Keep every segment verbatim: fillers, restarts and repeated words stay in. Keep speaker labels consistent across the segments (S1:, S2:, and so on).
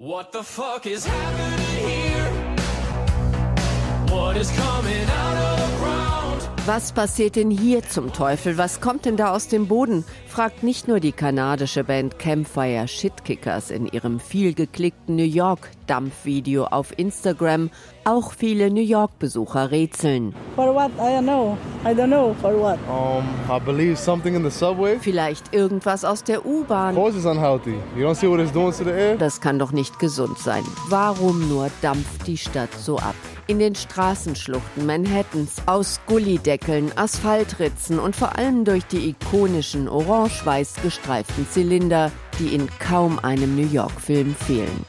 S1: What the fuck is happening here? What is coming out of the ground?
S2: Was passiert denn hier zum Teufel? Was kommt denn da aus dem Boden? Fragt nicht nur die kanadische Band Campfire Shitkickers in ihrem vielgeklickten New York-Dampfvideo auf Instagram. Auch viele New York-Besucher rätseln.
S3: For what? I don't know. I don't know for what.
S4: Um, I believe something in the subway.
S2: Vielleicht irgendwas aus der U-Bahn.
S4: Of course it's unhealthy. You don't see what it's doing to the air?
S2: Das kann doch nicht gesund sein. Warum nur dampft die Stadt so ab? In den Straßenschluchten Manhattans, aus Gullydeckeln, Asphaltritzen und vor allem durch die ikonischen orange-weiß gestreiften Zylinder, die in kaum einem New York-Film fehlen.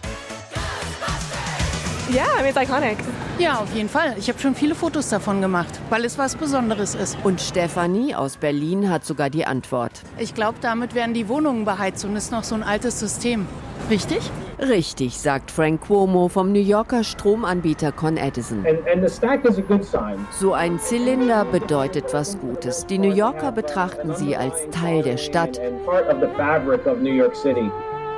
S5: Yeah, I mean, it's iconic.
S6: Ja, auf jeden Fall. Ich habe schon viele Fotos davon gemacht, weil es was Besonderes ist.
S2: Und Stefanie aus Berlin hat sogar die Antwort.
S6: Ich glaube, damit werden die Wohnungen beheizt und ist noch so ein altes System. Richtig?
S2: Richtig, sagt Frank Cuomo vom New Yorker Stromanbieter Con Edison.
S7: And, and the stack is a good sign.
S2: So ein Zylinder bedeutet was Gutes. Die New Yorker betrachten sie als Teil der Stadt.
S7: And part of the fabric of New York City.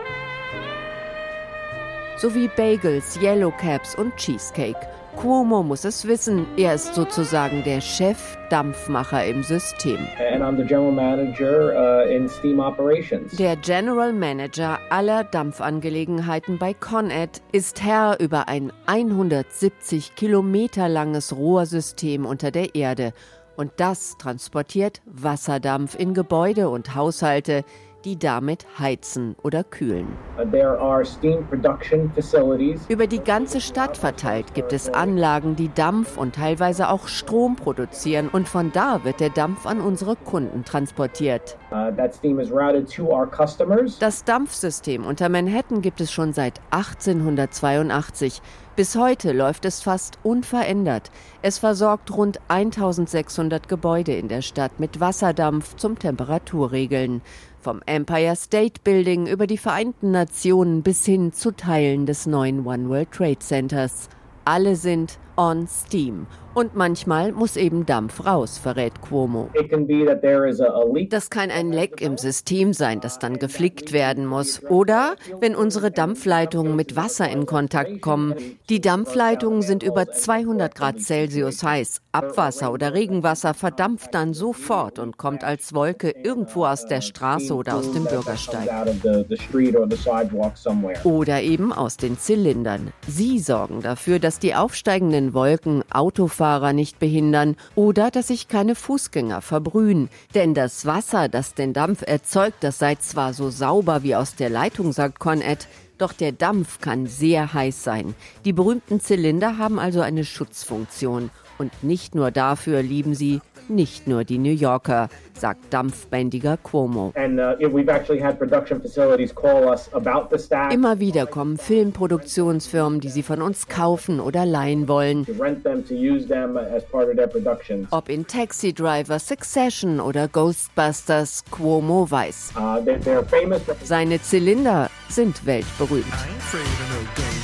S2: Sowie Bagels, Yellow Cabs und Cheesecake. Cuomo muss es wissen, er ist sozusagen der Chef-Dampfmacher im System.
S7: And I'm the general manager uh, in steam operations.
S2: Der General Manager aller Dampfangelegenheiten bei Con Ed ist Herr über ein hundertsiebzig Kilometer langes Rohrsystem unter der Erde. Und das transportiert Wasserdampf in Gebäude und Haushalte, die damit heizen oder kühlen.
S7: There are steam production facilities.
S2: Über die ganze Stadt verteilt gibt es Anlagen, die Dampf und teilweise auch Strom produzieren. Und von da wird der Dampf an unsere Kunden transportiert.
S7: Uh, that steam is routed to our customers.
S2: Das Dampfsystem unter Manhattan gibt es schon seit achtzehnhundertzweiundachtzig. Bis heute läuft es fast unverändert. Es versorgt rund eintausendsechshundert Gebäude in der Stadt mit Wasserdampf zum Temperaturregeln. Vom Empire State Building über die Vereinten Nationen bis hin zu Teilen des neuen One World Trade Centers. Alle sind on Steam. Und manchmal muss eben Dampf raus, verrät Cuomo.
S7: It can be that there is a, a leak.
S2: Das kann ein Leck im System sein, das dann geflickt werden muss. Oder wenn unsere Dampfleitungen mit Wasser in Kontakt kommen. Die Dampfleitungen sind über zweihundert Grad Celsius heiß. Abwasser oder Regenwasser verdampft dann sofort und kommt als Wolke irgendwo aus der Straße oder aus dem Bürgersteig. Oder eben aus den Zylindern. Sie sorgen dafür, dass die aufsteigenden Wolken Autofahrer nicht behindern oder dass sich keine Fußgänger verbrühen. Denn das Wasser, das den Dampf erzeugt, das sei zwar so sauber wie aus der Leitung, sagt Con Ed, doch der Dampf kann sehr heiß sein. Die berühmten Zylinder haben also eine Schutzfunktion. Und nicht nur dafür lieben sie nicht nur die New Yorker, sagt dampfbändiger Cuomo.
S7: And, uh, we've actually had production facilities call us about the stack.
S2: Immer wieder kommen Filmproduktionsfirmen, die sie von uns kaufen oder leihen wollen.
S7: To rent them, to use them as part of their productions.
S2: Ob in Taxi Driver, Succession oder Ghostbusters, Cuomo weiß.
S7: Uh, they're, they're famous.
S2: Seine Zylinder sind weltberühmt.
S1: I ain't afraid of no ghost.